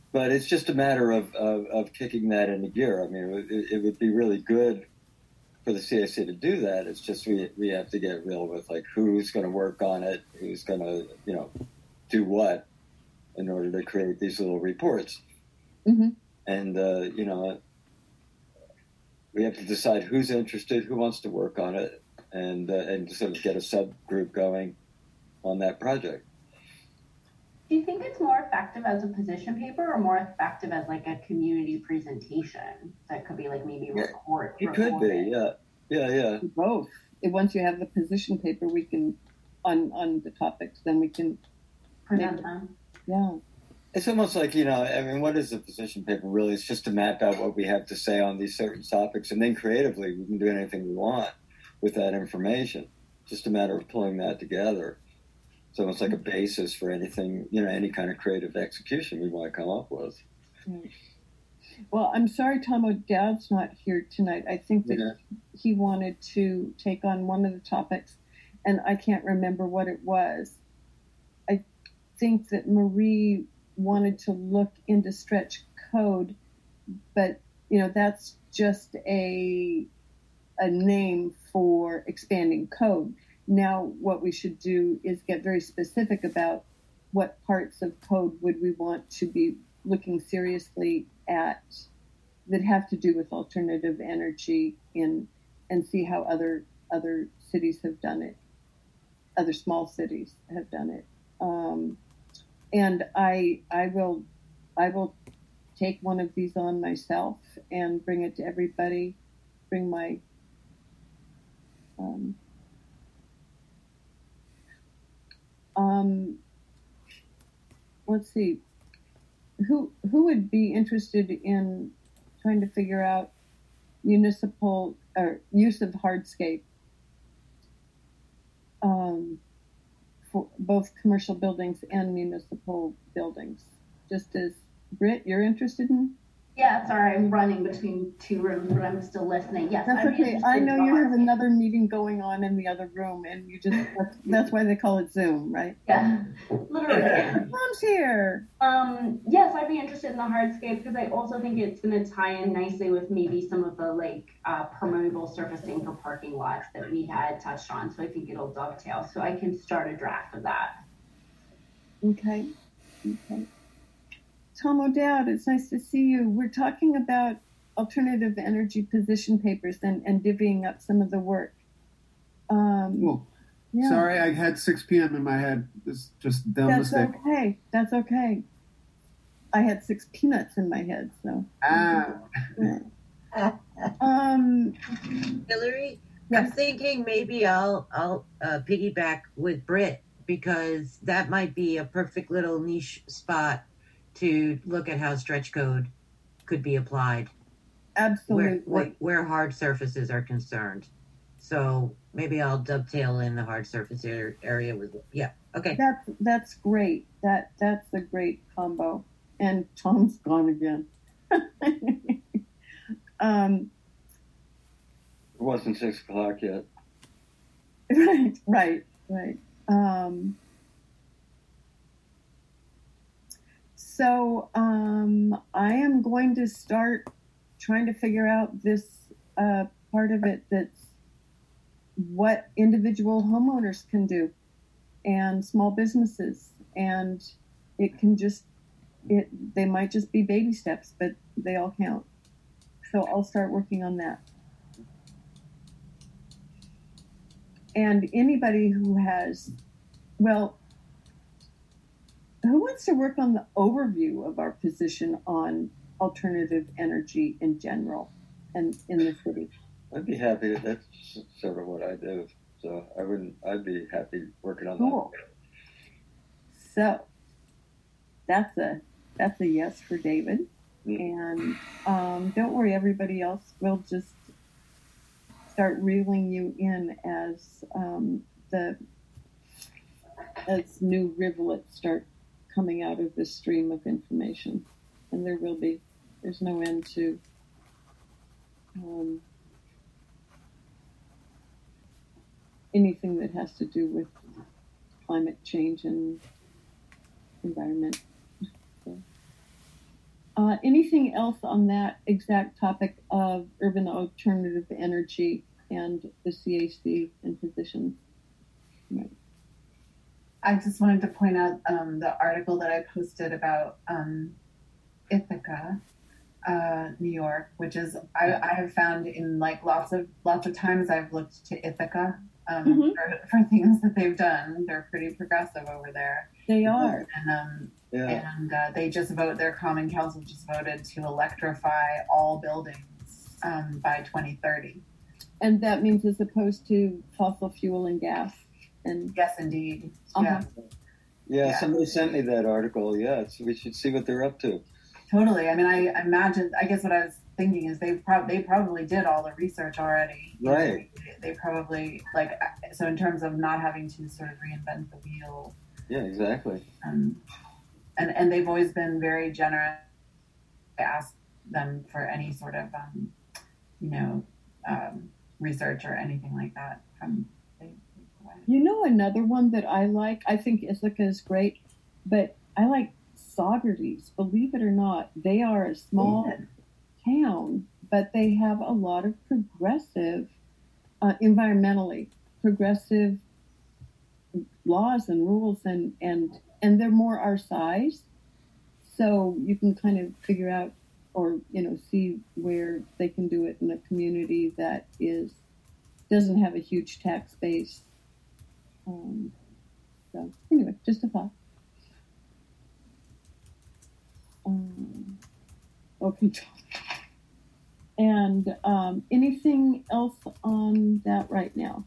but it's just a matter of, of, of kicking that into gear. I mean, it, it would be really good for the C A C to do that. It's just we we have to get real with like who's going to work on it, who's going to you know do what in order to create these little reports, Mm-hmm. and uh, you know we have to decide who's interested, who wants to work on it, and uh, and sort of get a subgroup going on that project. Do you think it's more effective as a position paper or more effective as like a community presentation that could be like maybe Yeah, record? It could be, yeah, yeah, yeah. Both. And once you have the position paper, we can on on the topics. Then we can Present maybe- them. Yeah. It's almost like, you know, I mean, what is a position paper really? It's just to map out what we have to say on these certain topics, and then creatively we can do anything we want with that information. Just a matter of pulling that together. It's almost like a basis for anything, you know, any kind of creative execution we want to come up with. Right. Well, I'm sorry Tom O'Dowd's not here tonight. I think that Yeah. he wanted to take on one of the topics, and I can't remember what it was. I think that Marie wanted to look into stretch code, but you know that's just a a name for expanding code. Now what we should do is get very specific about what parts of code would we want to be looking seriously at that have to do with alternative energy in and see how other other cities have done it, other small cities have done it. Um, And I I will I will take one of these on myself and bring it to everybody. Bring my um, um let's see who who would be interested in trying to figure out municipal or use of hardscape um, for both commercial buildings and municipal buildings. Just as Britt, you're interested in? Yeah, sorry, I'm running between two rooms, but I'm still listening. Yes, That's I'm okay. interested I in know the you have hardscape. another meeting going on in the other room, and you just, that's, that's why they call it Zoom, right? Yeah, literally. Mom's here. Um, yes, I'd be interested in the hardscape because I also think it's going to tie in nicely with maybe some of the like uh, permeable surfacing for parking lots that we had touched on. So I think it'll dovetail. So I can start a draft of that. Okay. Okay. Tom O'Dowd, it's nice to see you. We're talking about alternative energy position papers and, and divvying up some of the work. Um, Cool. yeah. Sorry, I had six p.m. in my head. It's just a dumb That's mistake. okay. That's okay. I had six peanuts in my head, so. Ah, Yeah. Um, Hillary, Yes. I'm thinking maybe I'll I'll uh, piggyback with Britt because that might be a perfect little niche spot to look at how stretch code could be applied where, absolutely. where, where hard surfaces are concerned. So maybe I'll dovetail in the hard surface ar- area with yeah. Okay. That's that's great. That that's a great combo. And Tom's gone again. um, It wasn't six o'clock yet. right, right, right. Um, so um, I am going to start trying to figure out this uh, part of it that's what individual homeowners can do and small businesses, and it can just it they might just be baby steps, but they all count. So I'll start working on that. And anybody who has, well, who wants to work on the overview of our position on alternative energy in general and in the city? I'd be happy. That's sort of what I do. So I wouldn't. I'd be happy working on Cool. So that's a that's a yes for David. And um, don't worry, everybody else. We'll just start reeling you in as um, the as new rivulets start coming out of this stream of information, and there will be. There's no end to. Um, anything that has to do with climate change and environment. So, Uh, anything else on that exact topic of urban alternative energy and the C A C and positions? Right. I just wanted to point out um, the article that I posted about um, Ithaca, uh, New York, which is I, I have found in like lots of lots of times I've looked to Ithaca um, Mhm. for, for things that they've done. They're pretty progressive over there. They are. And um, Yeah. and uh, they just vote. Their common council just voted to electrify all buildings um, by twenty thirty. And that means as opposed to fossil fuel and gas. And Yes, indeed. Uh-huh. Yeah, Yeah, Yeah. somebody sent me that article. Yeah, so we should see what they're up to. totally. I mean, I imagine. I guess what I was thinking is they prob- they probably did all the research already. You know, Right. They, they probably like so in terms of not having to sort of reinvent the wheel. Yeah, exactly. Um, and and they've always been very generous. I ask them for any sort of um, you know um, research or anything like that from. They, they provide. you know another one that I like, I think Ithaca is great, but I like Saugerties. Believe it or not, they are a small town, but they have a lot of progressive, uh, environmentally progressive laws and rules, and, and and they're more our size, so you can kind of figure out or you know see where they can do it in a community that is doesn't have a huge tax base. Um, so anyway, just a thought. Um, okay. And um, anything else on that right now?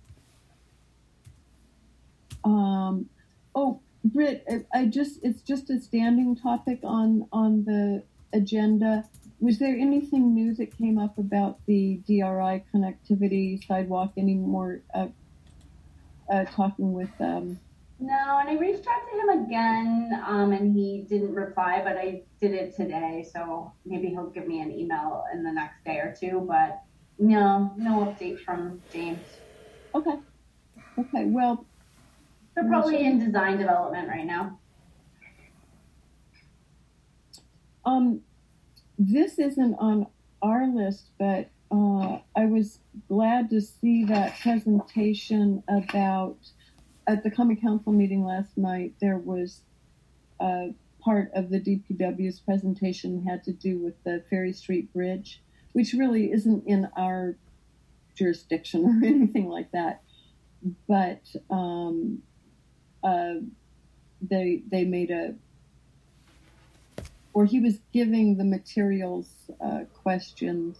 Um, oh, Britt, I- I just, it's just a standing topic on, on the agenda. Was there anything new that came up about the D R I connectivity sidewalk? Any more uh, uh, talking with um, No, and I reached out to him again, um, and he didn't reply, but I did it today, so maybe he'll give me an email in the next day or two, but no, no update from James. Okay. Okay. Well, They're probably in design development right now. um, this isn't on our list, but uh, I was glad to see that presentation about at the Common Council meeting last night. There was a part of the D P W's presentation had to do with the Ferry Street Bridge, which really isn't in our jurisdiction or anything like that. But um, uh, they they made a, or he was giving the materials uh, questions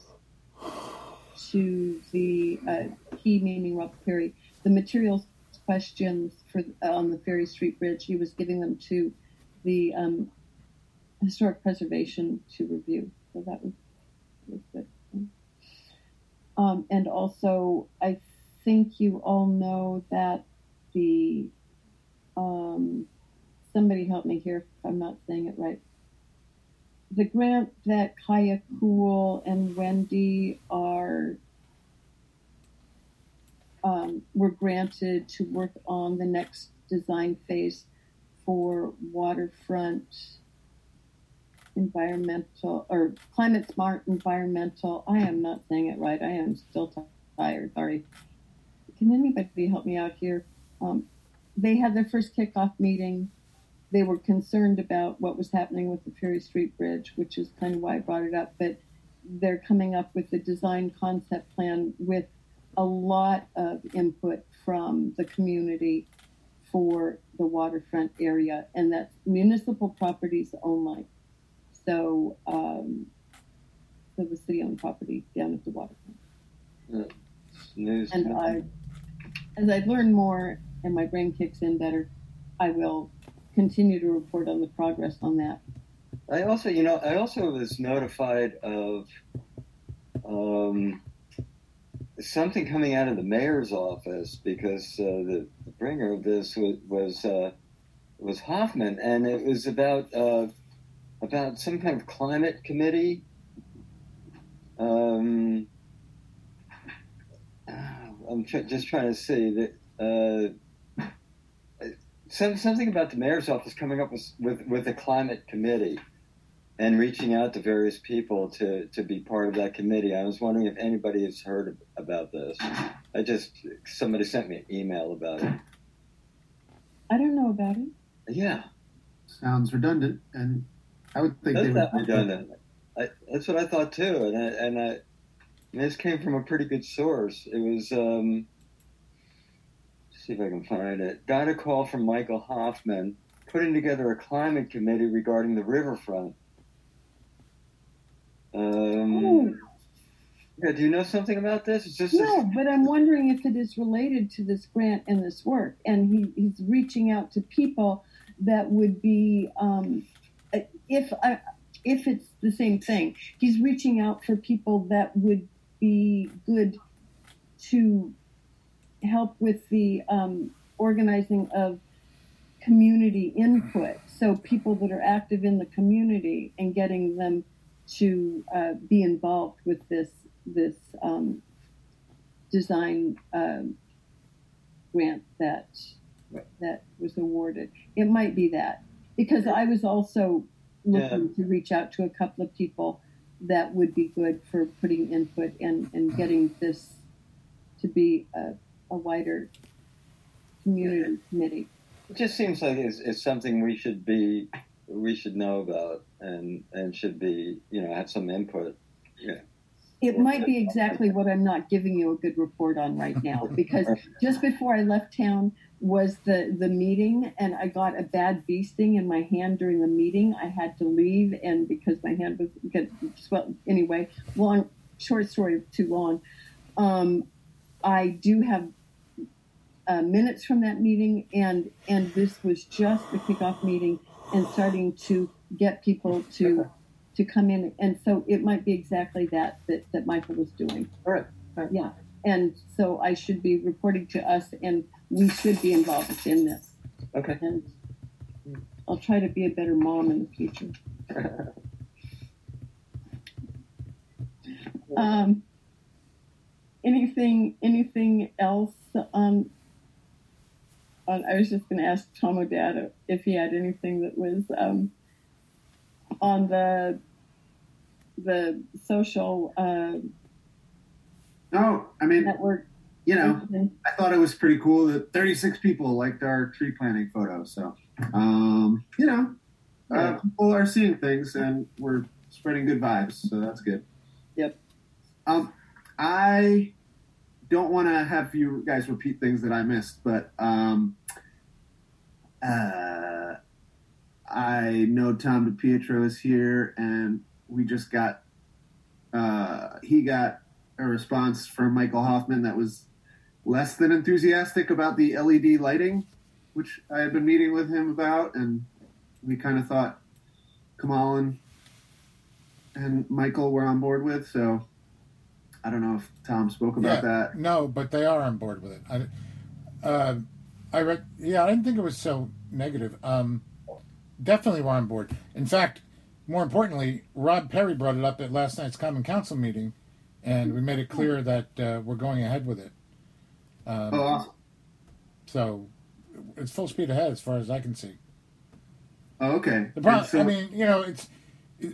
to the uh, he meaning Rob Perry, the materials questions for uh, on the Ferry Street Bridge. He was giving them to the um, Historic Preservation to review. So that was, was good. Um, and also, I think you all know that the um, somebody help me here if I'm not saying it right. The grant that Kaya Cool and Wendy are um, were granted to work on the next design phase for waterfront environmental or climate smart environmental. I am not saying it right. I am still t- tired. Sorry. Can anybody help me out here? Um, they had their first kickoff meeting. They were concerned about what was happening with the Ferry Street Bridge, which is kind of why I brought it up. But they're coming up with the design concept plan with a lot of input from the community for the waterfront area, and that's municipal properties only. So, um, so the city-owned property down at the waterfront. Yeah. News. And I, as I learn more and my brain kicks in better, I will continue to report on the progress on that. I also, you know, I also was notified of um, something coming out of the mayor's office because uh, the, the bringer of this was was, uh, was Hoffman, and it was about uh, about some kind of climate committee. Um, I'm tr- just trying to see that. Uh, Some, something about the mayor's office coming up with, with, with a climate committee. and reaching out to various people to, to be part of that committee. I was wondering if anybody has heard about this. I just, somebody sent me an email about it. I don't know about it. Yeah. Sounds redundant, and I would think That's they not would. redundant. I, that's what I thought too, and I, and I, and this came from a pretty good source. It was, um, let's see if I can find it. Got a call from Michael Hoffman putting together a climate committee regarding the riverfront. Um, Oh. Yeah, do you know something about this? It's just No, but I'm wondering if it is related to this grant and this work. And he, he's reaching out to people that would be, um, if I, if it's the same thing, he's reaching out for people that would be good to help with the um, organizing of community input. So people that are active in the community and getting them to uh, be involved with this this um, design um, grant that that was awarded. It might be that, because I was also looking yeah. to reach out to a couple of people that would be good for putting input and, and getting this to be a, a wider community committee. It just seems like it's, it's something we should be we should know about and and should be, you know, have some input. Yeah. It might be exactly what I'm not giving you a good report on right now, because just before I left town was the, the meeting, and I got a bad bee sting in my hand during the meeting. I had to leave, and because my hand was get swell. Anyway, long, short story, too long. Um, I do have uh, minutes from that meeting, and and this was just the kickoff meeting, and starting to get people to. to come in, and so it might be exactly that that, that Michael was doing. All right. Uh, yeah, and so I should be reporting to us, and we should be involved in this. Okay. And I'll try to be a better mom in the future. um, anything, anything else? Um, on, I was just going to ask Tom O'Dad if he had anything that was um, on the the social uh, no, I mean, network. You know, I thought it was pretty cool that thirty-six people liked our tree planting photo. So, um, you know, uh, people are seeing things, and we're spreading good vibes. So that's good. Yep. Um, I don't want to have you guys repeat things that I missed, but um, uh, I know Tom DiPietro is here, and we just got, uh, he got a response from Michael Hoffman that was less than enthusiastic about the L E D lighting, which I had been meeting with him about, and we kind of thought Kamal and, and Michael were on board with, so I don't know if Tom spoke about yeah, that. No, but they are on board with it. I, uh, I read, yeah, I didn't think it was so negative. Um, definitely were on board. In fact, more importantly, Rob Perry brought it up at last night's Common Council meeting, and we made it clear that uh, we're going ahead with it. Um, oh, awesome. So it's full speed ahead as far as I can see. Oh, okay. The problem, so, I mean, you know, it's. It,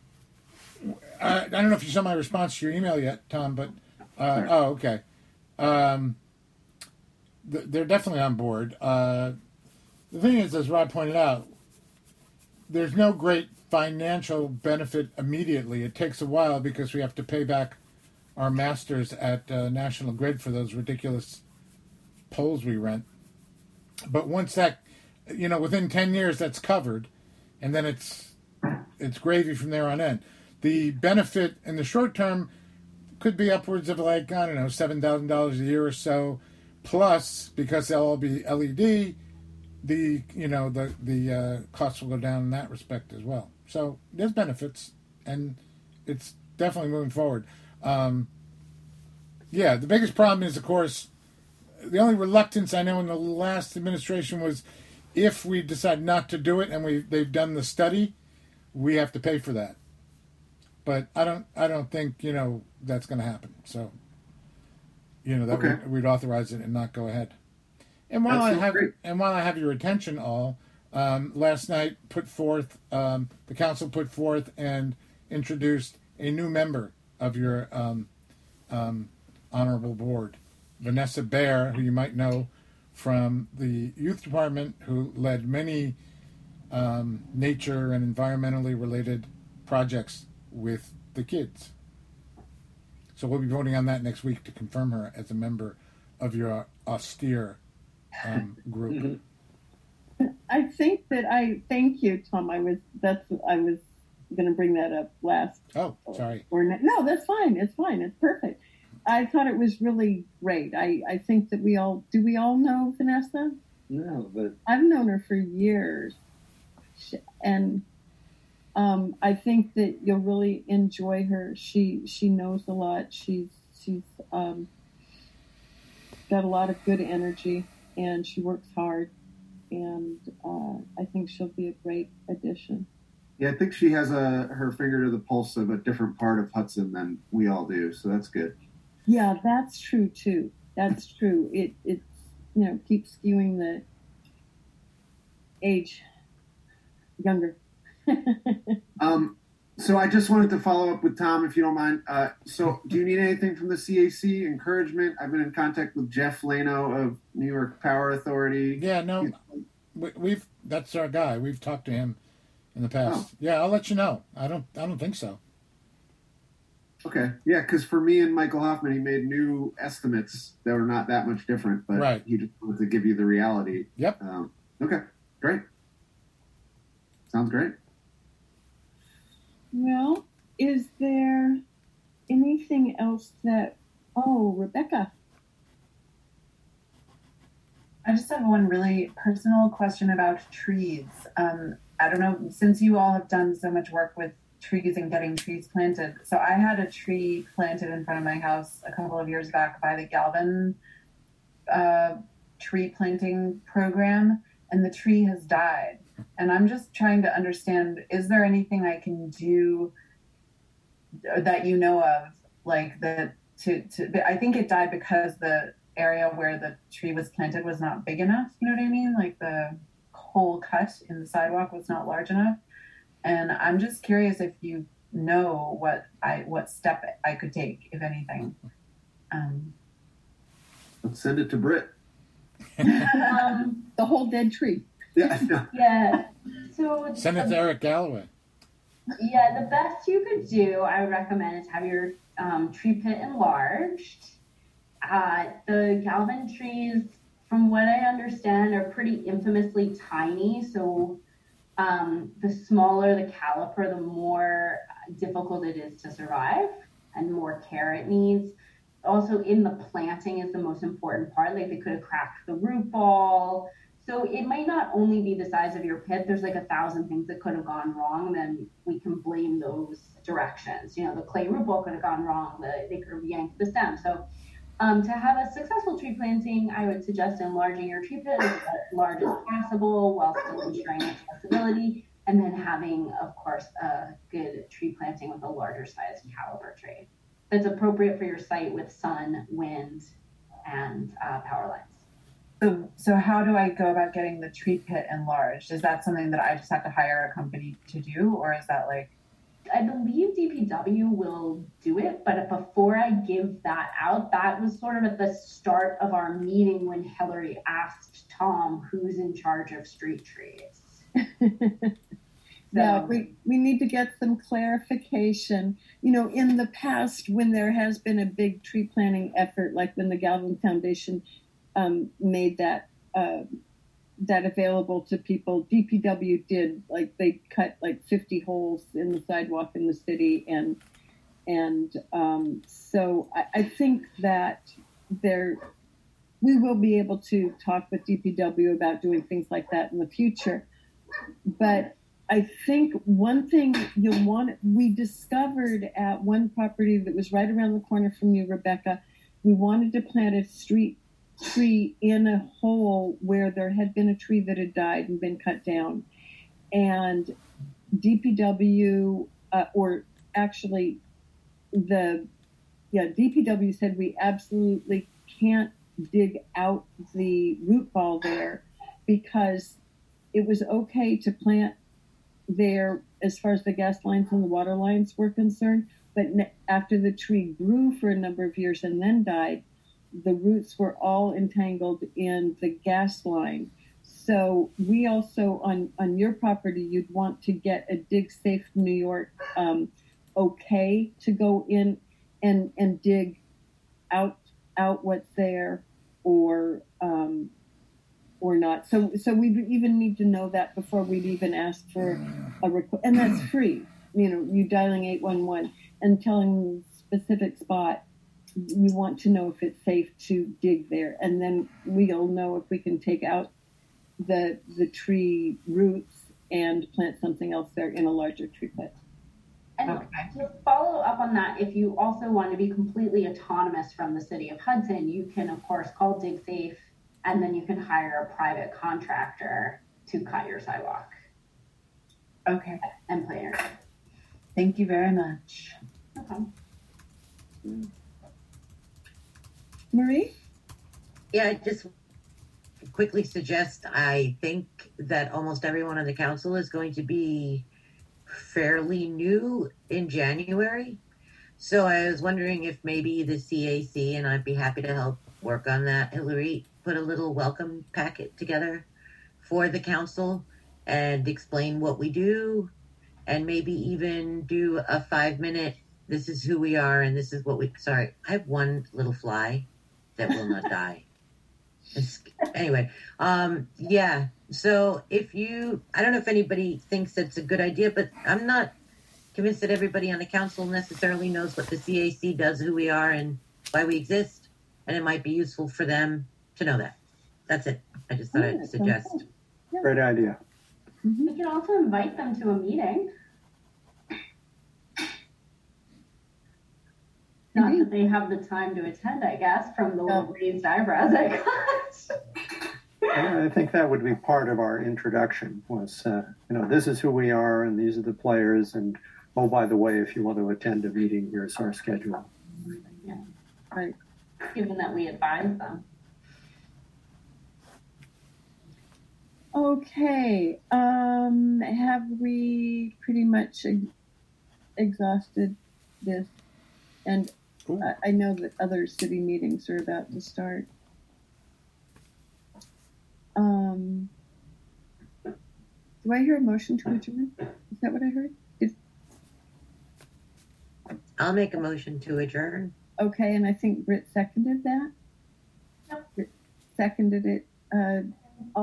I, I don't know if you saw my response to your email yet, Tom, but uh, oh, okay. Um, th- they're definitely on board. Uh, the thing is, as Rob pointed out, there's no great financial benefit immediately. It takes a while because we have to pay back our masters at uh, National Grid for those ridiculous poles we rent. But once that, you know, within ten years, that's covered, and then it's it's gravy from there on in. The benefit in the short term could be upwards of like, I don't know, seven thousand dollars a year or so, plus, because they'll all be L E D, the, you know, the, the uh, costs will go down in that respect as well. So there's benefits, and it's definitely moving forward. Um, yeah, the biggest problem is, of course, the only reluctance I know in the last administration was if we decide not to do it and we they've done the study, we have to pay for that. But I don't I don't think, you know, that's going to happen. So, you know, that okay. we'd, we'd authorize it and not go ahead. And while that's I have great. and while I have your attention, all um, last night put forth, um, the council put forth and introduced a new member of your um, um, honorable board, Vanessa Baer, who you might know from the youth department, who led many um, nature and environmentally related projects with the kids. So we'll be voting on that next week to confirm her as a member of your austere um, group. I think that I thank you, Tom. I was that's I was going to bring that up last. Oh, sorry. Or no, that's fine. It's fine. It's perfect. I thought it was really great. I, I think that we all do. We all know Vanessa. No, but I've known her for years, and um, I think that you'll really enjoy her. She she knows a lot. She's she's um, got a lot of good energy, and she works hard. And uh, I think she'll be a great addition. Yeah, I think she has a her finger to the pulse of a different part of Hudson than we all do, so that's good. Yeah, that's true too. That's true. It it you know keeps skewing the age younger. um, so I just wanted to follow up with Tom, if you don't mind. Uh, so, do you need anything from the C A C? Encouragement? I've been in contact with Jeff Lano of New York Power Authority. Yeah, no, we, we've that's our guy. We've talked to him in the past. Oh. Yeah, I'll let you know. I don't. I don't think so. Okay. Yeah, because for me and Michael Hoffman, he made new estimates that were not that much different, but right. he just wanted to give you the reality. Yep. Um, okay. Great. Sounds great. Well, is there anything else that... Oh, Rebecca. I just have one really personal question about trees. Um, I don't know, since you all have done so much work with trees and getting trees planted. So I had a tree planted in front of my house a couple of years back by the Galvin uh, tree planting program, and the tree has died. And I'm just trying to understand, is there anything I can do that you know of, like that to, to I think it died because the area where the tree was planted was not big enough, you know what I mean? Like the hole cut in the sidewalk was not large enough. And I'm just curious if you know what I what step I could take, if anything. Um, Let's send it to Britt. um, the whole dead tree. Yeah. No. Yeah. So send it to Eric Galloway. Yeah, the best you could do, I would recommend, is have your um, tree pit enlarged. Uh, the Galvin trees, from what I understand, are pretty infamously tiny. So um, the smaller the caliper, the more difficult it is to survive and more care it needs. Also, in the planting is the most important part. Like, they could have cracked the root ball. So it might not only be the size of your pit. There's like a thousand things that could have gone wrong. Then we can blame those directions. You know, the clay root ball could have gone wrong. The, they could have yanked the stem. So um, to have a successful tree planting, I would suggest enlarging your tree pit as large as possible while still ensuring accessibility. And then having, of course, a good tree planting with a larger size caliber tree that's appropriate for your site with sun, wind, and uh, power lines. So, so how do I go about getting the tree pit enlarged? Is that something that I just have to hire a company to do, or is that like? I believe D P W will do it, but before I give that out, that was sort of at the start of our meeting when Hillary asked Tom who's in charge of street trees. Yeah, so, we, we need to get some clarification. You know, in the past, when there has been a big tree planting effort, like when the Galvin Foundation um, made that uh, that available to people, D P W did, like, they cut like fifty holes in the sidewalk in the city. And and um, so I, I think that there we will be able to talk with D P W about doing things like that in the future. But I think one thing you'll want, we discovered at one property that was right around the corner from you, Rebecca, we wanted to plant a street tree in a hole where there had been a tree that had died and been cut down. And D P W, uh, or actually the, yeah, D P W said we absolutely can't dig out the root ball there because it was okay to plant there as far as the gas lines and the water lines were concerned. But after the tree grew for a number of years and then died, the roots were all entangled in the gas line. So we also, on, on your property, you'd want to get a Dig Safe New York um, okay to go in and, and dig out out what's there or um, or not. So so we even need to know that before we'd even ask for a request. And that's free. You know, you dialing eight one one and telling specific spot, you want to know if it's safe to dig there. And then we'll know if we can take out the the tree roots and plant something else there in a larger tree pit. And okay. To follow up on that, if you also want to be completely autonomous from the city of Hudson, you can, of course, call Dig Safe, and then you can hire a private contractor to cut your sidewalk. Okay. And plan your. Thank you very much. Okay. Marie? Yeah, I just quickly suggest, I think that almost everyone on the council is going to be fairly new in January. So I was wondering if maybe the C A C, and I'd be happy to help work on that, Hillary, put a little welcome packet together for the council and explain what we do, and maybe even do a five minute, this is who we are and this is what we, sorry, I have one little fly that will not die. It's, anyway, um, yeah. So if you, I don't know if anybody thinks that's a good idea, but I'm not convinced that everybody on the council necessarily knows what the C A C does, who we are, and why we exist. And it might be useful for them to know that. That's it. I just thought Yeah, I'd suggest. Yeah. Great idea. Mm-hmm. We can also invite them to a meeting. Not Mm-hmm. that they have the time to attend, I guess, from the little raised eyebrows I got. I think that would be part of our introduction was, uh, you know, this is who we are and these are the players. And, oh, by the way, if you want to attend a meeting, here's our schedule. Yeah. Right. Given that we advise them. Okay. Um, have we pretty much ex- exhausted this? And I, I know that other city meetings are about to start. Um, do I hear a motion to adjourn? Is that what I heard? Did, I'll make a motion to adjourn. okay, and I think Britt seconded that. Yep. Britt seconded it. Uh,